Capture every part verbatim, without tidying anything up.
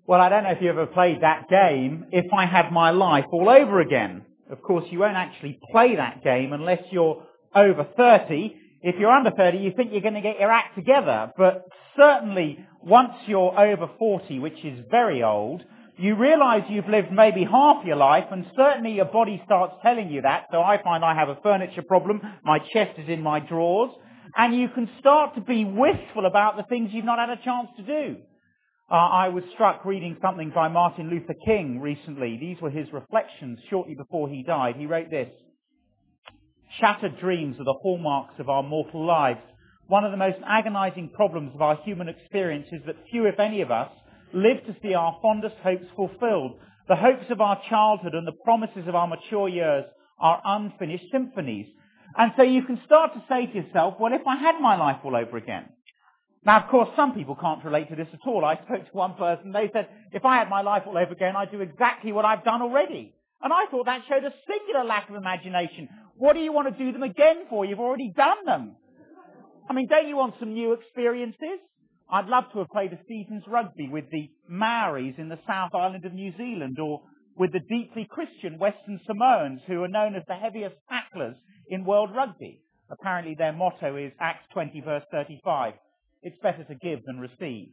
Well, I don't know if you ever played that game, If I Had My Life All Over Again. Of course, you won't actually play that game unless you're over thirty. If you're under thirty, you think you're going to get your act together. But certainly, once you're over forty, which is very old, you realise you've lived maybe half your life, and certainly your body starts telling you that. So I find I have a furniture problem, my chest is in my drawers, and you can start to be wistful about the things you've not had a chance to do. Uh, I was struck reading something by Martin Luther King recently. These were his reflections shortly before he died. He wrote this: "Shattered dreams are the hallmarks of our mortal lives. One of the most agonizing problems of our human experience is that few, if any of us, live to see our fondest hopes fulfilled. The hopes of our childhood and the promises of our mature years are unfinished symphonies." And so you can start to say to yourself, well, if I had my life all over again. Now, of course, some people can't relate to this at all. I spoke to one person, they said, if I had my life all over again, I'd do exactly what I've done already. And I thought that showed a singular lack of imagination. What do you want to do them again for? You've already done them. I mean, don't you want some new experiences? I'd love to have played a season's rugby with the Maoris in the South Island of New Zealand, or with the deeply Christian Western Samoans, who are known as the heaviest tacklers in world rugby. Apparently their motto is Acts twenty, verse thirty-five. It's better to give than receive.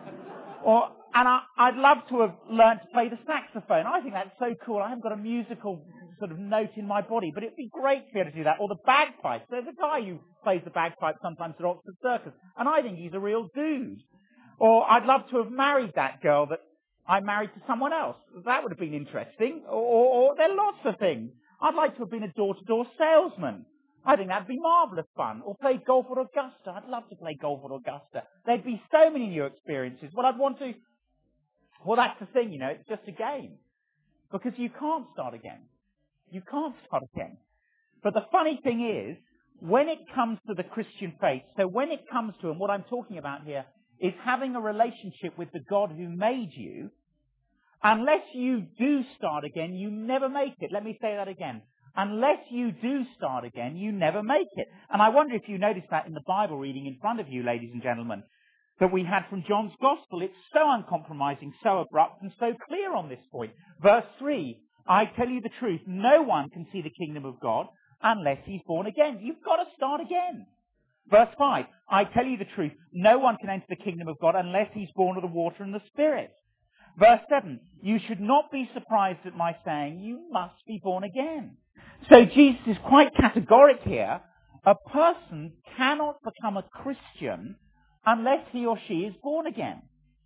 Or, and I, I'd love to have learned to play the saxophone. I think that's so cool. I haven't got a musical sort of note in my body, but it'd be great to be able to do that. Or the bagpipes. There's a guy who plays the bagpipe sometimes at Oxford Circus, and I think he's a real dude. Or I'd love to have married that girl that I married to someone else. That would have been interesting. Or, or, or there are lots of things. I'd like to have been a door-to-door salesman. I think that'd be marvellous fun. Or play golf at Augusta. I'd love to play golf at Augusta. There'd be so many new experiences. Well, I'd want to... Well, that's the thing, you know, it's just a game. Because you can't start again. You can't start again. But the funny thing is, when it comes to the Christian faith, so when it comes to, and what I'm talking about here, is having a relationship with the God who made you, unless you do start again, you never make it. Let me say that again. Unless you do start again, you never make it. And I wonder if you noticed that in the Bible reading in front of you, ladies and gentlemen, that we had from John's Gospel. It's so uncompromising, so abrupt, and so clear on this point. Verse three, I tell you the truth, no one can see the kingdom of God unless he's born again. You've got to start again. Verse five, I tell you the truth, no one can enter the kingdom of God unless he's born of the water and the Spirit. Verse seven, you should not be surprised at my saying, you must be born again. So Jesus is quite categoric here. A person cannot become a Christian unless he or she is born again.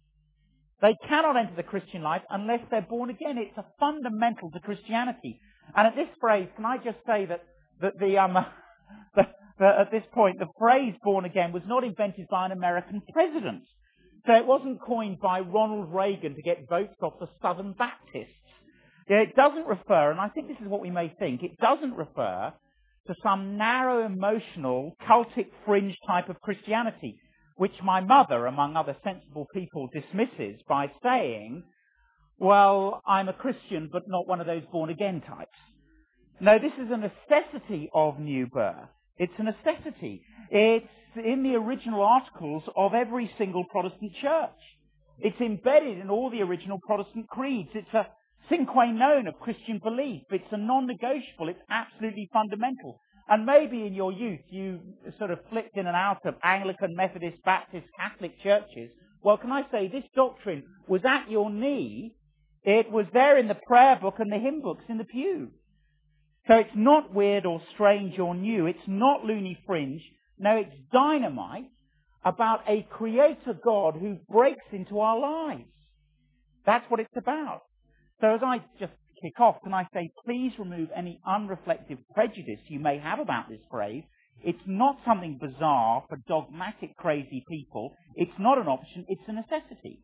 They cannot enter the Christian life unless they're born again. It's a fundamental to Christianity. And at this phrase, can I just say that, that the, um, the, the, at this point, the phrase born again was not invented by an American president. So it wasn't coined by Ronald Reagan to get votes off the Southern Baptists. It doesn't refer, and I think this is what we may think, it doesn't refer to some narrow, emotional, cultic fringe type of Christianity, which my mother, among other sensible people, dismisses by saying, well, I'm a Christian, but not one of those born-again types. No, this is a necessity of new birth. It's a necessity. It's in the original articles of every single Protestant church. It's embedded in all the original Protestant creeds. It's a sine qua non of Christian belief. It's a non-negotiable. It's absolutely fundamental. And maybe in your youth you sort of flipped in and out of Anglican, Methodist, Baptist, Catholic churches. Well, can I say this doctrine was at your knee. It was there in the prayer book and the hymn books in the pew. So it's not weird or strange or new. It's not loony fringe. No, it's dynamite about a creator God who breaks into our lives. That's what it's about. So as I just kick off, can I say, please remove any unreflective prejudice you may have about this phrase. It's not something bizarre for dogmatic, crazy people. It's not an option. It's a necessity.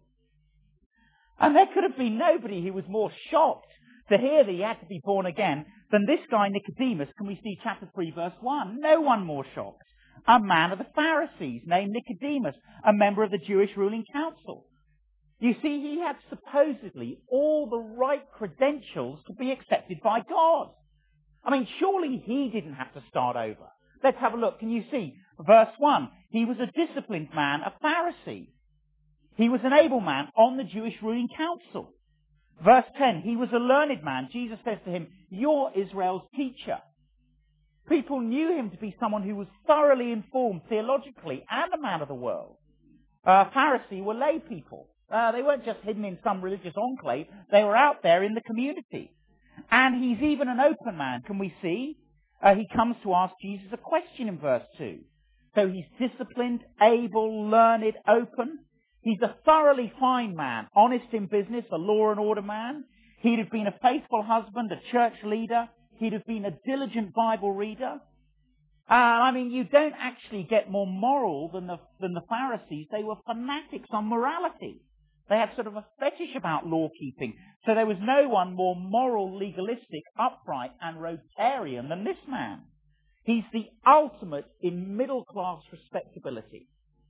And there could have been nobody who was more shocked to hear that he had to be born again than this guy Nicodemus. Can we see chapter three, verse one? No one more shocked. A man of the Pharisees named Nicodemus, a member of the Jewish ruling council. You see, he had supposedly all the right credentials to be accepted by God. I mean, surely he didn't have to start over. Let's have a look. Can you see? Verse one, he was a disciplined man, a Pharisee. He was an able man on the Jewish ruling council. Verse ten, he was a learned man. Jesus says to him, "You're Israel's teacher." People knew him to be someone who was thoroughly informed theologically and a man of the world. Uh, Pharisee were lay people. Uh, they weren't just hidden in some religious enclave. They were out there in the community. And he's even an open man. Can we see? Uh, he comes to ask Jesus a question in verse two. So he's disciplined, able, learned, open. He's a thoroughly fine man, honest in business, a law and order man. He'd have been a faithful husband, a church leader. He'd have been a diligent Bible reader. Uh, I mean, you don't actually get more moral than the, than the Pharisees. They were fanatics on morality. They had sort of a fetish about law keeping. So there was no one more moral, legalistic, upright and Rotarian than this man. He's the ultimate in middle class respectability.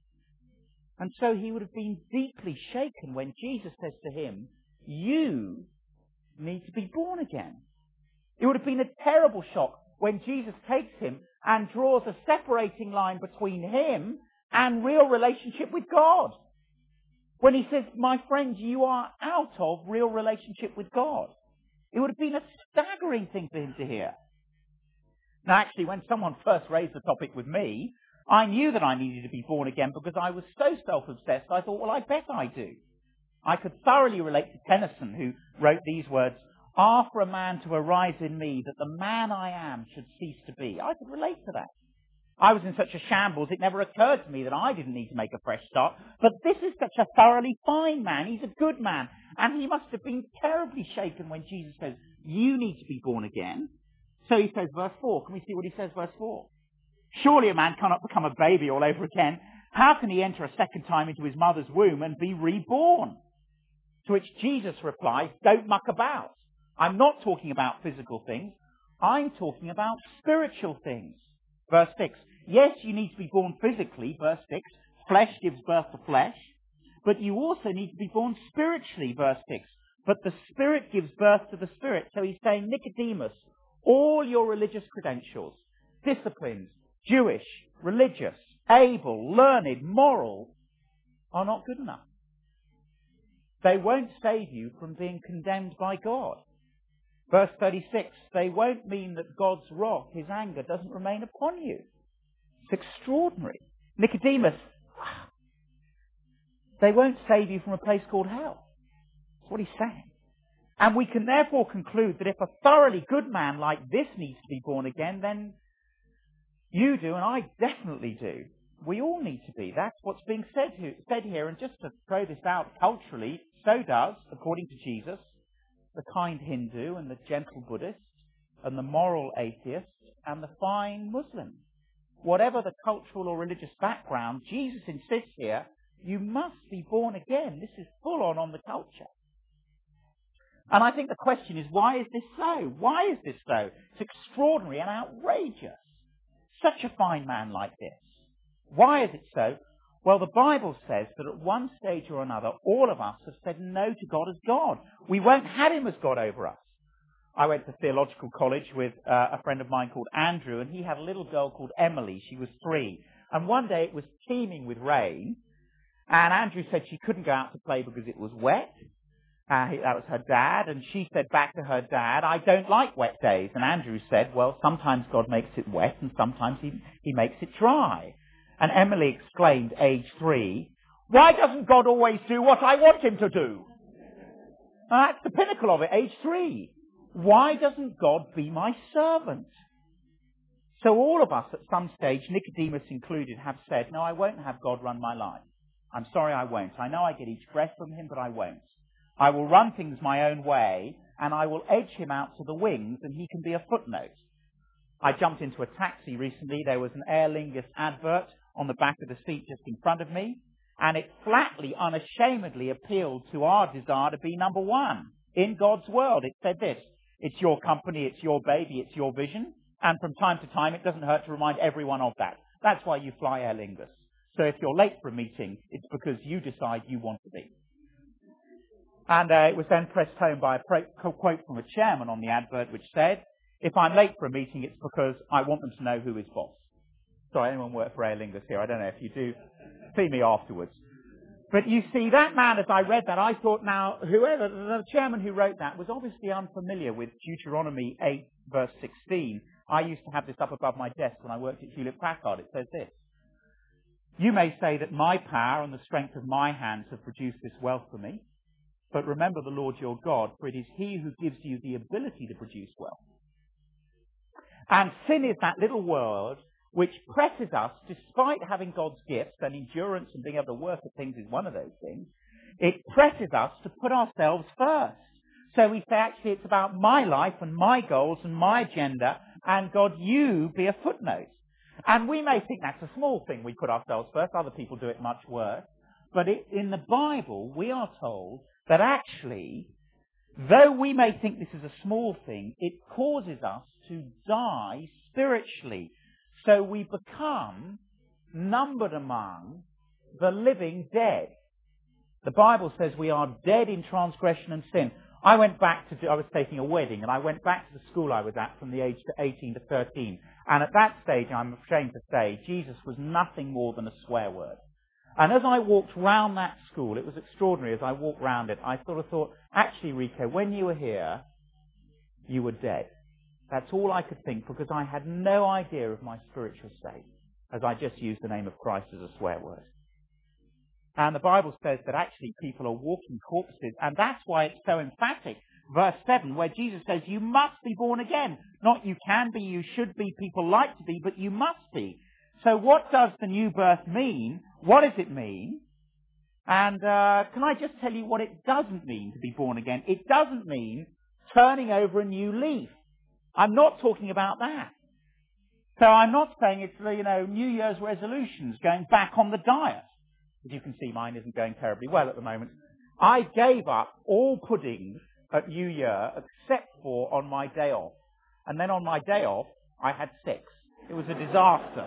And so he would have been deeply shaken when Jesus says to him, "You need to be born again." It would have been a terrible shock when Jesus takes him and draws a separating line between him and real relationship with God. When he says, "My friends, you are out of real relationship with God." It would have been a staggering thing for him to hear. Now actually, when someone first raised the topic with me, I knew that I needed to be born again because I was so self-obsessed. I thought, well, I bet I do. I could thoroughly relate to Tennyson, who wrote these words, "Ah, for a man to arise in me, that the man I am should cease to be." I could relate to that. I was in such a shambles, it never occurred to me that I didn't need to make a fresh start. But this is such a thoroughly fine man. He's a good man. And he must have been terribly shaken when Jesus says, "You need to be born again." So he says, verse four. Can we see what he says, verse four? "Surely a man cannot become a baby all over again. How can he enter a second time into his mother's womb and be reborn?" To which Jesus replies, "Don't muck about. I'm not talking about physical things. I'm talking about spiritual things." Verse six. "Yes, you need to be born physically." Verse six. "Flesh gives birth to flesh. But you also need to be born spiritually." Verse six. "But the Spirit gives birth to the Spirit." So he's saying, Nicodemus, all your religious credentials, disciplines, Jewish, religious, able, learned, moral, are not good enough. They won't save you from being condemned by God. Verse thirty-six, "They won't mean that God's wrath, his anger, doesn't remain upon you." It's extraordinary. Nicodemus, they won't save you from a place called hell. That's what he's saying. And we can therefore conclude that if a thoroughly good man like this needs to be born again, then you do, and I definitely do. We all need to be. That's what's being said here, said here. And just to throw this out culturally, so does, according to Jesus, the kind Hindu and the gentle Buddhist and the moral atheist and the fine Muslim. Whatever the cultural or religious background, Jesus insists here, you must be born again. This is full on on the culture. And I think the question is, why is this so? Why is this so? It's extraordinary and outrageous. Such a fine man like this. Why is it so? Well, the Bible says that at one stage or another, all of us have said no to God as God. We won't have him as God over us. I went to theological college with uh, a friend of mine called Andrew, and he had a little girl called Emily. She was three. And one day it was teeming with rain, and Andrew said she couldn't go out to play because it was wet. Uh, that was her dad, and she said back to her dad, "I don't like wet days." And Andrew said, "Well, sometimes God makes it wet, and sometimes he, he makes it dry." And Emily exclaimed, age three, "Why doesn't God always do what I want him to do?" Now, that's the pinnacle of it, age three. Why doesn't God be my servant? So all of us at some stage, Nicodemus included, have said, "No, I won't have God run my life. I'm sorry, I won't. I know I get each breath from him, but I won't. I will run things my own way, and I will edge him out to the wings, and he can be a footnote." I jumped into a taxi recently. There was an Aer Lingus advert on the back of the seat just in front of me, and it flatly, unashamedly appealed to our desire to be number one in God's world. It said this: "It's your company, it's your baby, it's your vision, and from time to time it doesn't hurt to remind everyone of that. That's why you fly Aer Lingus. So if you're late for a meeting, it's because you decide you want to be." And uh, it was then pressed home by a pro- quote from a chairman on the advert which said, "If I'm late for a meeting, it's because I want them to know who is boss." Sorry, anyone work for Aer Lingus here? I don't know. If you do, see me afterwards. But you see, that man, as I read that, I thought, now, whoever, the chairman who wrote that was obviously unfamiliar with Deuteronomy eight, verse sixteen. I used to have this up above my desk when I worked at Hewlett Packard. It says this: "You may say that my power and the strength of my hands have produced this wealth for me, but remember the Lord your God, for it is he who gives you the ability to produce wealth." And sin is that little word which presses us, despite having God's gifts, and endurance and being able to work at things is one of those things, it presses us to put ourselves first. So we say, actually, it's about my life and my goals and my agenda, and God, you be a footnote. And we may think that's a small thing, we put ourselves first. Other people do it much worse. But it, in the Bible, we are told that actually, though we may think this is a small thing, it causes us to die spiritually. So we become numbered among the living dead. The Bible says we are dead in transgression and sin. I went back to, I was taking a wedding, and I went back to the school I was at from the age of eighteen to thirteen. And at that stage, I'm ashamed to say, Jesus was nothing more than a swear word. And as I walked round that school, it was extraordinary. As I walked round it, I sort of thought, actually, Rico, when you were here, you were dead. That's all I could think, because I had no idea of my spiritual state, as I just used the name of Christ as a swear word. And the Bible says that actually people are walking corpses, and that's why it's so emphatic. Verse seven, where Jesus says, you must be born again. Not you can be, you should be, people like to be, but you must be. So what does the new birth mean? What does it mean? And uh, can I just tell you what it doesn't mean to be born again? It doesn't mean turning over a new leaf. I'm not talking about that. So I'm not saying it's, you know, New Year's resolutions, going back on the diet. As you can see, mine isn't going terribly well at the moment. I gave up all puddings at New Year except for on my day off. And then on my day off, I had six. It was a disaster.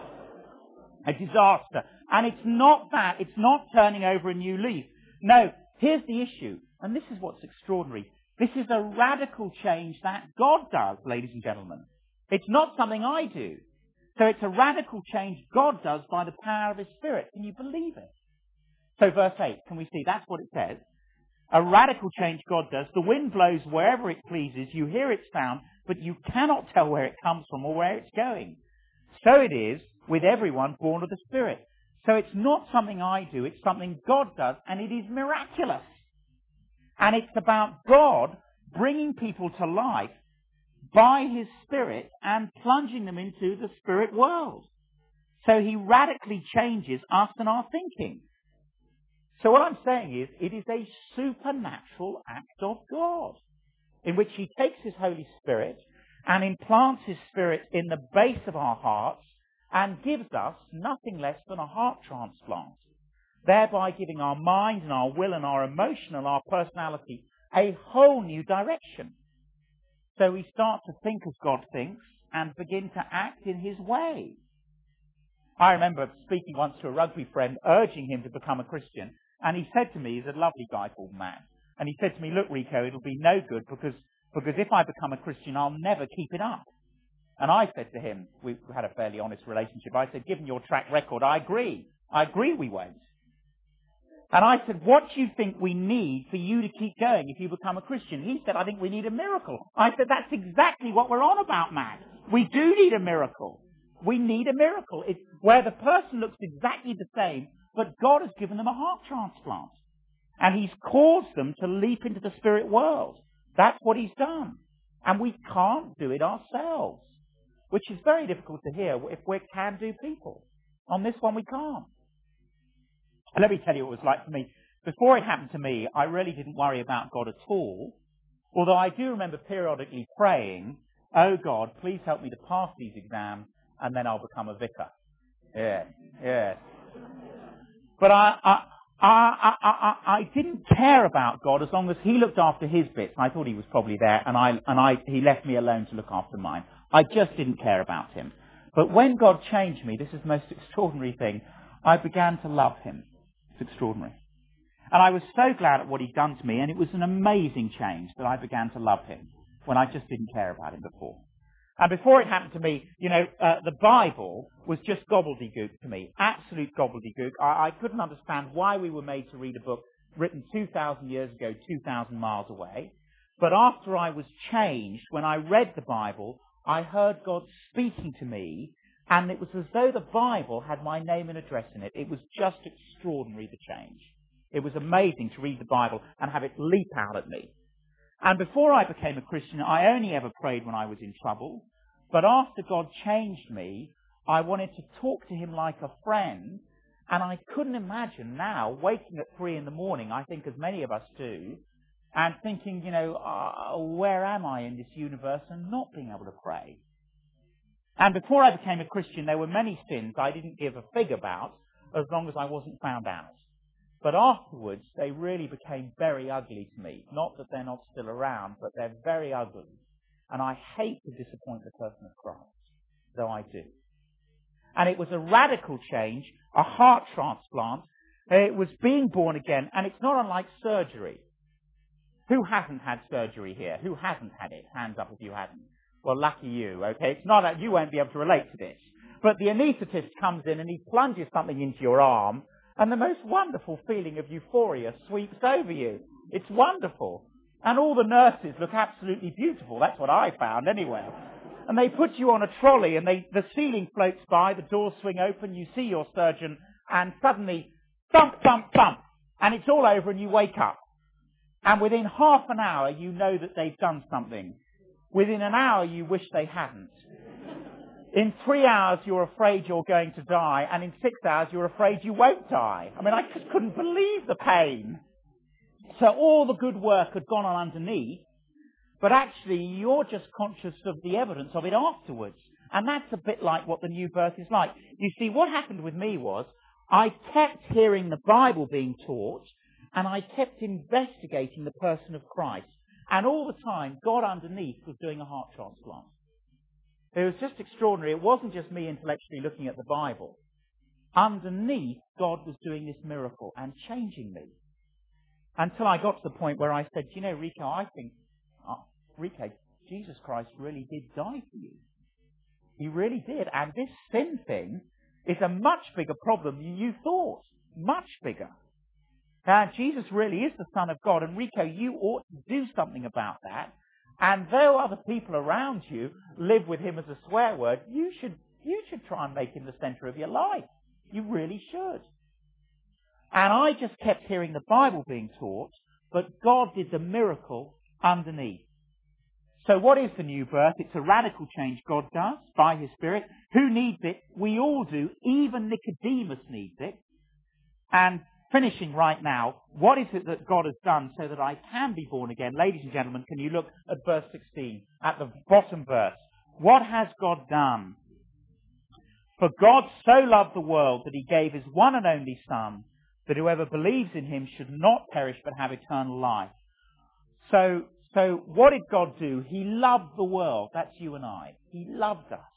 A disaster. And it's not that. It's not turning over a new leaf. No, here's the issue. And this is what's extraordinary. This is a radical change that God does, ladies and gentlemen. It's not something I do. So it's a radical change God does by the power of His Spirit. Can you believe it? So verse eight, can we see? That's what it says. A radical change God does. The wind blows wherever it pleases. You hear its sound, but you cannot tell where it comes from or where it's going. So it is with everyone born of the Spirit. So it's not something I do. It's something God does, and it is miraculous. And it's about God bringing people to life by His Spirit and plunging them into the spirit world. So He radically changes us and our thinking. So what I'm saying is, it is a supernatural act of God, in which He takes His Holy Spirit and implants His Spirit in the base of our hearts and gives us nothing less than a heart transplant, thereby giving our mind and our will and our emotion and our personality a whole new direction. So we start to think as God thinks and begin to act in His way. I remember speaking once to a rugby friend, urging him to become a Christian, and he said to me, he's a lovely guy called Matt, and he said to me, look, Rico, it'll be no good because, because if I become a Christian, I'll never keep it up. And I said to him, we had a fairly honest relationship, I said, given your track record, I agree. I agree we won't. And I said, what do you think we need for you to keep going if you become a Christian? He said, I think we need a miracle. I said, that's exactly what we're on about, Matt. We do need a miracle. We need a miracle. It's where the person looks exactly the same, but God has given them a heart transplant. And He's caused them to leap into the spirit world. That's what He's done. And we can't do it ourselves, which is very difficult to hear if we're can-do people. On this one, we can't. And let me tell you what it was like for me. Before it happened to me, I really didn't worry about God at all. Although I do remember periodically praying, oh God, please help me to pass these exams, and then I'll become a vicar. Yeah, yeah. But I, I, I, I, I, I didn't care about God as long as He looked after His bits. I thought He was probably there, and I, and I, He left me alone to look after mine. I just didn't care about Him. But when God changed me, this is the most extraordinary thing, I began to love Him. It's extraordinary. And I was so glad at what He'd done to me, and it was an amazing change that I began to love Him when I just didn't care about Him before. And before it happened to me, you know, uh, the Bible was just gobbledygook to me. Absolute gobbledygook. I, I couldn't understand why we were made to read a book written two thousand years ago, two thousand miles away. But after I was changed, when I read the Bible, I heard God speaking to me, and it was as though the Bible had my name and address in it. It was just extraordinary, the change. It was amazing to read the Bible and have it leap out at me. And before I became a Christian, I only ever prayed when I was in trouble. But after God changed me, I wanted to talk to him like a friend. And I couldn't imagine now waking at three in the morning, I think as many of us do, and thinking, you know, uh, where am I in this universe, and not being able to pray. And before I became a Christian, there were many sins I didn't give a fig about, as long as I wasn't found out. But afterwards, they really became very ugly to me. Not that they're not still around, but they're very ugly. And I hate to disappoint the person of Christ, though I do. And it was a radical change, a heart transplant. It was being born again, and it's not unlike surgery. Who hasn't had surgery here? Who hasn't had it? Hands up if you hadn't. Well, lucky you, okay? It's not that you won't be able to relate to this. But the anaesthetist comes in and he plunges something into your arm, and the most wonderful feeling of euphoria sweeps over you. It's wonderful. And all the nurses look absolutely beautiful. That's what I found anyway. And they put you on a trolley, and they, the ceiling floats by, the doors swing open, you see your surgeon, and suddenly, thump, thump, thump, and it's all over and you wake up. And within half an hour, you know that they've done something. Within an hour, you wish they hadn't. In three hours, you're afraid you're going to die, and in six hours, you're afraid you won't die. I mean, I just couldn't believe the pain. So all the good work had gone on underneath, but actually, you're just conscious of the evidence of it afterwards. And that's a bit like what the new birth is like. You see, what happened with me was, I kept hearing the Bible being taught, and I kept investigating the person of Christ. And all the time, God underneath was doing a heart transplant. It was just extraordinary. It wasn't just me intellectually looking at the Bible. Underneath, God was doing this miracle and changing me. Until I got to the point where I said, you know, Rico, I think, uh, Rico, Jesus Christ really did die for you. He really did. And this sin thing is a much bigger problem than you thought. Much bigger. Now, Jesus really is the Son of God, and Rico, you ought to do something about that. And though other people around you live with him as a swear word, you should, you should try and make him the centre of your life. You really should. And I just kept hearing the Bible being taught, but God did the miracle underneath. So what is the new birth? It's a radical change God does by his Spirit. Who needs it? We all do. Even Nicodemus needs it. And finishing right now, what is it that God has done so that I can be born again? Ladies and gentlemen, can you look at verse sixteen, at the bottom verse? What has God done? For God so loved the world that he gave his one and only Son, that whoever believes in him should not perish but have eternal life. So, so what did God do? He loved the world. That's you and I. He loved us.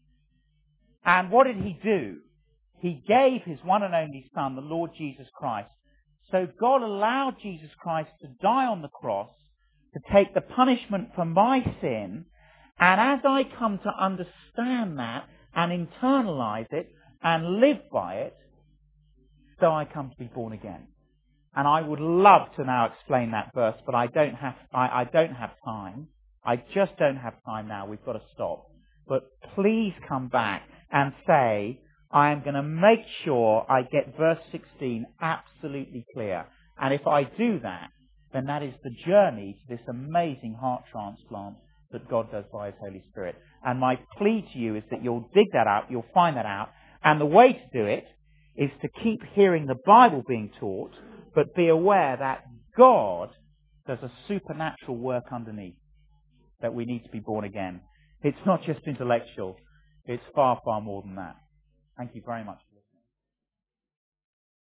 And what did he do? He gave his one and only Son, the Lord Jesus Christ. So God allowed Jesus Christ to die on the cross to take the punishment for my sin. And as I come to understand that and internalize it and live by it, so I come to be born again. And I would love to now explain that verse, but I don't have, I, I don't have time. I just don't have time now. We've got to stop. But please come back and say, I am going to make sure I get verse sixteen absolutely clear. And if I do that, then that is the journey to this amazing heart transplant that God does by his Holy Spirit. And my plea to you is that you'll dig that out, you'll find that out. And the way to do it is to keep hearing the Bible being taught, but be aware that God does a supernatural work underneath, that we need to be born again. It's not just intellectual. It's far, far more than that. Thank you very much.